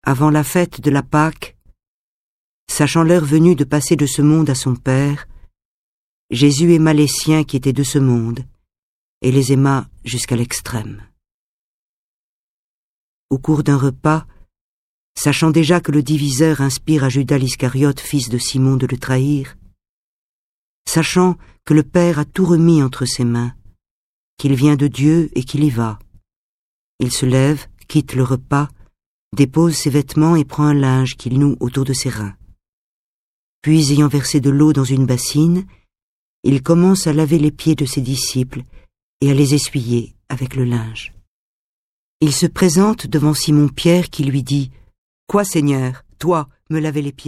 Avant la fête de la Pâque, sachant l'heure venue de passer de ce monde à son Père, Jésus aima les siens qui étaient de ce monde, et les aima jusqu'à l'extrême. Au cours d'un repas, sachant déjà que le diviseur inspire à Judas l'Iscariote, fils de Simon, de le trahir, sachant que le Père a tout remis entre ses mains, qu'il vient de Dieu et qu'il y va, il se lève, quitte le repas, dépose ses vêtements et prend un linge qu'il noue autour de ses reins. Puis, ayant versé de l'eau dans une bassine, il commence à laver les pieds de ses disciples et à les essuyer avec le linge. Il se présente devant Simon-Pierre qui lui dit « Quoi, Seigneur, toi, me laver les pieds ?»